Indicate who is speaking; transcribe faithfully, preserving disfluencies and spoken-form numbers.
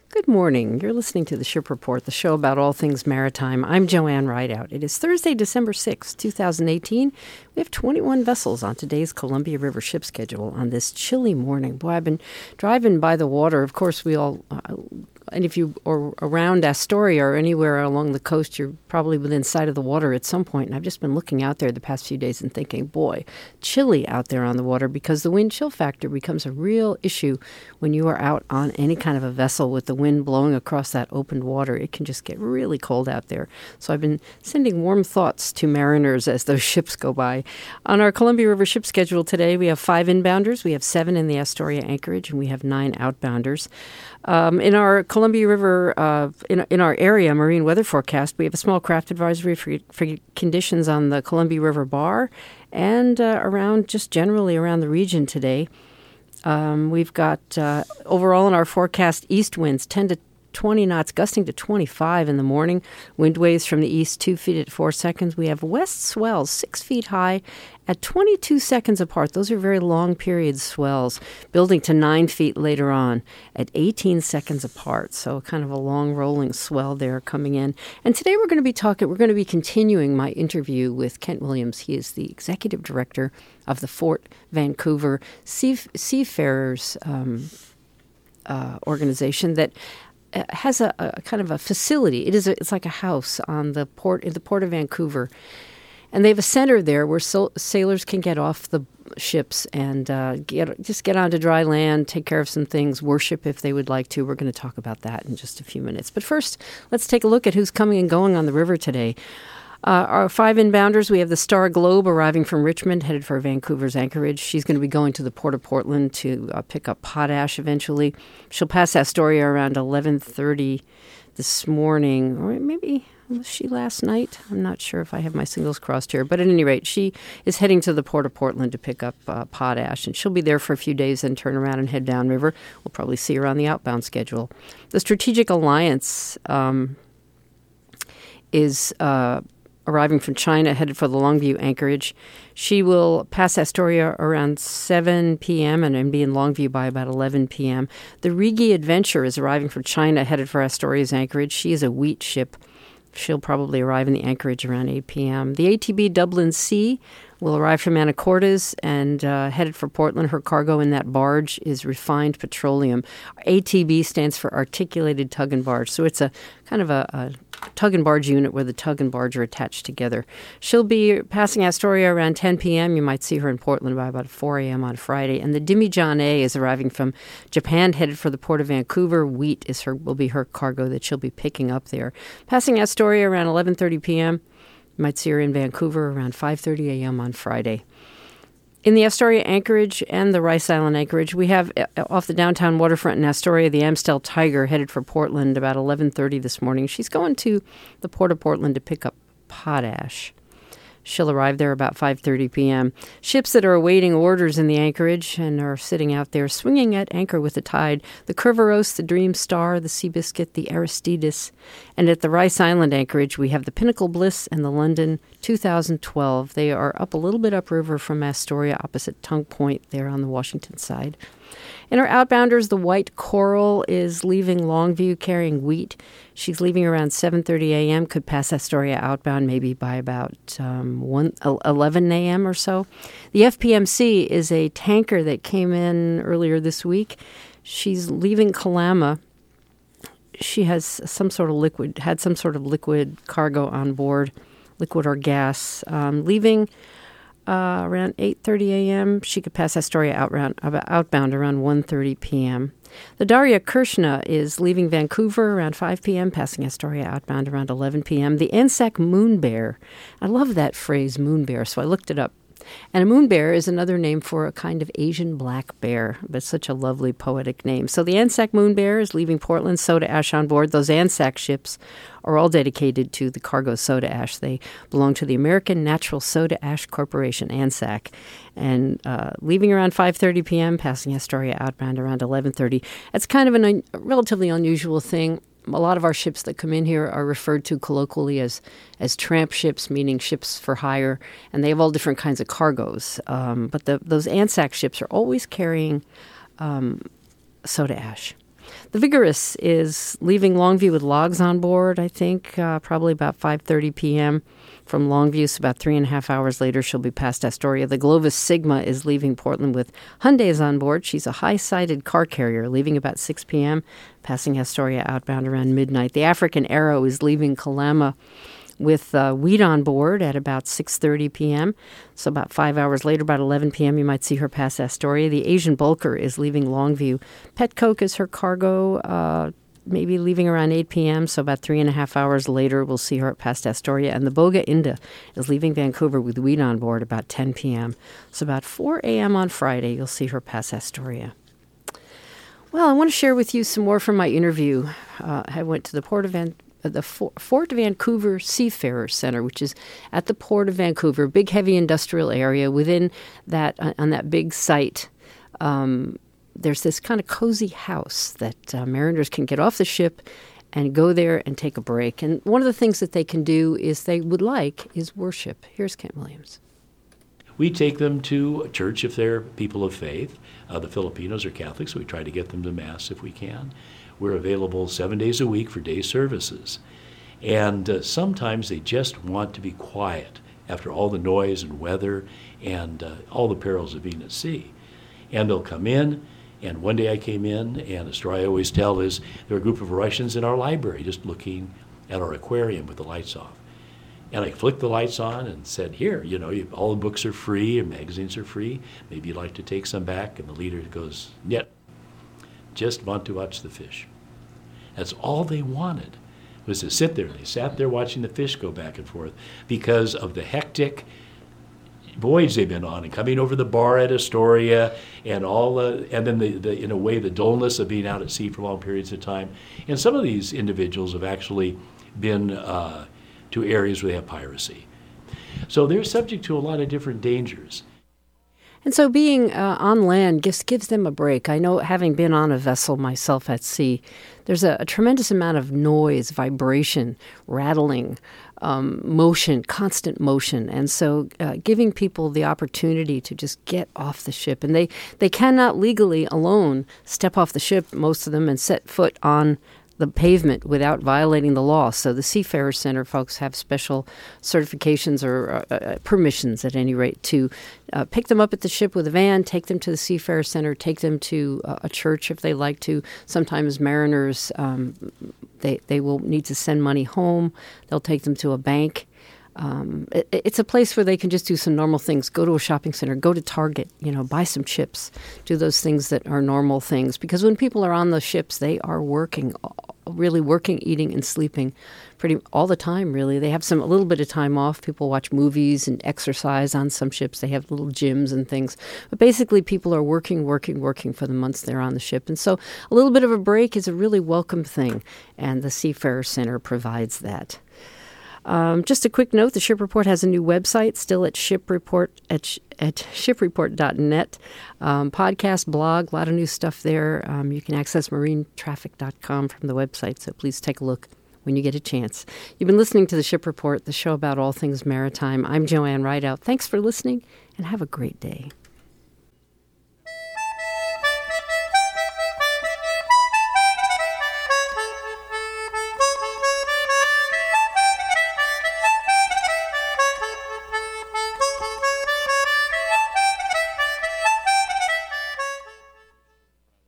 Speaker 1: Good morning. You're listening to the Ship Report, the show about all things maritime. I'm Joanne Rideout. It is Thursday, December sixth, twenty eighteen. We have twenty-one vessels on today's Columbia River ship schedule on this chilly morning. Boy, I've been driving by the water. Of course, we all... Uh, And if you are around Astoria or anywhere along the coast, you're probably within sight of the water at some point. And I've just been looking out there the past few days and thinking, boy, chilly out there on the water, because the wind chill factor becomes a real issue when you are out on any kind of a vessel with the wind blowing across that opened water. It can just get really cold out there. So I've been sending warm thoughts to mariners as those ships go by. On our Columbia River ship schedule today, we have five inbounders, we have seven in the Astoria anchorage, and we have nine outbounders. Um, in our Columbia River, uh, in, in our area marine weather forecast, we have a small craft advisory for, for conditions on the Columbia River bar and uh, around, just generally around the region today. Um, we've got, uh, overall in our forecast, east winds ten to twenty knots, gusting to twenty-five in the morning. Wind waves from the east, two feet at four seconds. We have west swells, six feet high at twenty-two seconds apart. Those are very long period swells, building to nine feet later on at eighteen seconds apart. So kind of a long rolling swell there coming in. And today we're going to be talking, we're going to be continuing my interview with Kent Williams. He is the executive director of the Fort Vancouver Sea, Seafarers um, uh, organization that has a, a kind of a facility. It is a, it's like a house on the port in the port of Vancouver, and they have a center there where so, sailors can get off the ships and uh, get just get onto dry land, take care of some things, worship if they would like to. We're going to talk about that in just a few minutes. But first, let's take a look at who's coming and going on the river today. Uh, our five inbounders, we have the Star Globe arriving from Richmond, headed for Vancouver's anchorage. She's going to be going to the Port of Portland to uh, pick up potash eventually. She'll pass Astoria around eleven thirty this morning, or maybe was she last night? I'm not sure if I have my singles crossed here. But at any rate, she is heading to the Port of Portland to pick up uh, potash, and she'll be there for a few days, then turn around and head downriver. We'll probably see her on the outbound schedule. The Strategic Alliance um, is... Uh, arriving from China, headed for the Longview anchorage. She will pass Astoria around seven p.m. and, and be in Longview by about eleven p.m. The Rigi Adventure is arriving from China, headed for Astoria's anchorage. She is a wheat ship. She'll probably arrive in the anchorage around eight p.m. The A T B Dublin Sea will arrive from Anacortes and uh, headed for Portland. Her cargo in that barge is refined petroleum. A T B stands for Articulated Tug and Barge. So it's a kind of a, a tug and barge unit where the tug and barge are attached together. She'll be passing Astoria around ten p.m. You might see her in Portland by about four a.m. on Friday. And the Dimijohn A is arriving from Japan, headed for the Port of Vancouver. Wheat is her will be her cargo that she'll be picking up there. Passing Astoria around eleven thirty p.m. You might see her in Vancouver around five thirty a.m. on Friday. In the Astoria anchorage and the Rice Island anchorage, we have uh, off the downtown waterfront in Astoria, the Amstel Tiger headed for Portland about eleven thirty this morning. She's going to the Port of Portland to pick up potash. She'll arrive there about five thirty p.m. Ships that are awaiting orders in the anchorage and are sitting out there swinging at anchor with the tide: the Kerberos, the Dream Star, the Seabiscuit, the Aristides. And at the Rice Island anchorage, we have the Pinnacle Bliss and the London two thousand twelve. They are up a little bit upriver from Astoria, opposite Tongue Point there on the Washington side. In our outbounders, the White Coral is leaving Longview carrying wheat. She's leaving around seven thirty a.m., could pass Astoria outbound maybe by about um, one, eleven a.m. or so. The F P M C is a tanker that came in earlier this week. She's leaving Kalama. She has some sort of liquid, had some sort of liquid cargo on board, liquid or gas, um, leaving... Uh, around eight thirty a.m. She could pass Astoria out round, outbound around one thirty p.m. The Darya Krishna is leaving Vancouver around five p.m., passing Astoria outbound around eleven p.m. The Anzac Moon Bear. I love that phrase, moon bear, so I looked it up. And a moon bear is another name for a kind of Asian black bear, but such a lovely poetic name. So the Anzac Moon Bear is leaving Portland, soda ash on board. Those Anzac ships are all dedicated to the cargo soda ash. They belong to the American Natural Soda Ash Corporation, ANSAC, and uh, leaving around five thirty p.m., passing Astoria outbound around eleven thirty. It's kind of an un- a relatively unusual thing. A lot of our ships that come in here are referred to colloquially as as tramp ships, meaning ships for hire, and they have all different kinds of cargoes. Um, but the, those ANSAC ships are always carrying um, soda ash. The Vigorous is leaving Longview with logs on board, I think, uh, probably about five thirty p.m. from Longview. So about three and a half hours later, she'll be past Astoria. The Glovis Sigma is leaving Portland with Hyundais on board. She's a high-sided car carrier, leaving about six p.m., passing Astoria outbound around midnight. The African Arrow is leaving Kalama with uh, wheat on board at about six thirty p.m. So about five hours later, about eleven p.m., you might see her pass Astoria. The Asian Bulker is leaving Longview. Petcoke is her cargo, uh, maybe leaving around eight p.m., so about three and a half hours later, we'll see her past Astoria. And the Boga Inda is leaving Vancouver with wheat on board about ten p.m. So about four a.m. on Friday, you'll see her pass Astoria. Well, I want to share with you some more from my interview. Uh, I went to the Port of Van- the Fort Vancouver Seafarer Center, which is at the Port of Vancouver, big, heavy industrial area. Within that, on that big site, um, there's this kind of cozy house that uh, mariners can get off the ship and go there and take a break. And one of the things that they can do is they would like is worship. Here's Kent Williams.
Speaker 2: We take them to a church if they're people of faith. Uh, the Filipinos are Catholics, so we try to get them to Mass if we can. We're available seven days a week for day services. And uh, sometimes they just want to be quiet after all the noise and weather and uh, all the perils of being at sea. And they'll come in, and one day I came in, and the story I always tell is there were a group of Russians in our library just looking at our aquarium with the lights off. And I flicked the lights on and said, here, you know, you, all the books are free and magazines are free. Maybe you'd like to take some back. And the leader goes, yet, just want to watch the fish. That's all they wanted, was to sit there. They sat there watching the fish go back and forth because of the hectic voyage they've been on and coming over the bar at Astoria and all the, and then the, the, in a way, the dullness of being out at sea for long periods of time. And some of these individuals have actually been uh, to areas where they have piracy. So they're subject to a lot of different dangers.
Speaker 1: And so being uh, on land just gives them a break. I know, having been on a vessel myself at sea, there's a, a tremendous amount of noise, vibration, rattling, um, motion, constant motion. And so uh, giving people the opportunity to just get off the ship. And they, they cannot legally alone step off the ship, most of them, and set foot on the pavement without violating the law. So the Seafarer Center folks have special certifications or uh, uh, permissions, at any rate, to uh, pick them up at the ship with a van, take them to the Seafarer Center, take them to uh, a church if they like to. Sometimes mariners, um, they, they will need to send money home. They'll take them to a bank. Um, it, it's a place where they can just do some normal things. Go to a shopping center, go to Target, you know, buy some chips, do those things that are normal things. Because when people are on the ships, they are working, really working, eating, and sleeping pretty all the time, really. They have some a little bit of time off. People watch movies and exercise on some ships. They have little gyms and things. But basically, people are working, working, working for the months they're on the ship. And so a little bit of a break is a really welcome thing, and the Seafarer Center provides that. Um, just a quick note, the Ship Report has a new website, still at shipreport at, sh- at shipreport dot net. Um, podcast, blog, a lot of new stuff there. Um, you can access marine traffic dot com from the website, so please take a look when you get a chance. You've been listening to the Ship Report, the show about all things maritime. I'm Joanne Rideout. Thanks for listening, and have a great day.